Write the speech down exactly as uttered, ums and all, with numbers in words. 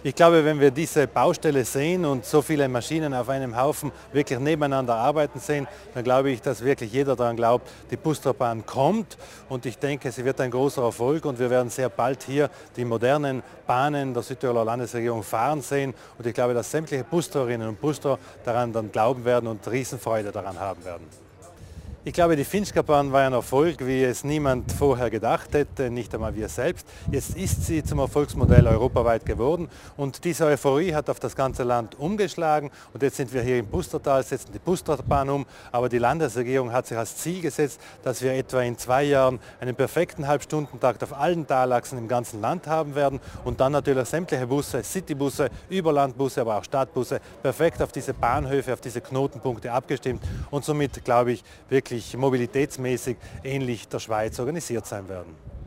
Ich glaube, wenn wir diese Baustelle sehen und so viele Maschinen auf einem Haufen wirklich nebeneinander arbeiten sehen, dann glaube ich, dass wirklich jeder daran glaubt, die Bustrabahn kommt, und ich denke, sie wird ein großer Erfolg und wir werden sehr bald hier die modernen Bahnen der Südtiroler Landesregierung fahren sehen, und ich glaube, dass sämtliche Bustrerinnen und Bustrer daran dann glauben werden und Riesenfreude daran haben werden. Ich glaube, die Finchgau-Bahn war ein Erfolg, wie es niemand vorher gedacht hätte, nicht einmal wir selbst. Jetzt ist sie zum Erfolgsmodell europaweit geworden, und diese Euphorie hat auf das ganze Land umgeschlagen, und jetzt sind wir hier im Pustertal, setzen die Pusterbahn um, aber die Landesregierung hat sich als Ziel gesetzt, dass wir etwa in zwei Jahren einen perfekten Halbstundentakt auf allen Talachsen im ganzen Land haben werden und dann natürlich sämtliche Busse, Citybusse, Überlandbusse, aber auch Stadtbusse perfekt auf diese Bahnhöfe, auf diese Knotenpunkte abgestimmt und somit, glaube ich, wirklich mobilitätsmäßig ähnlich der Schweiz organisiert sein werden.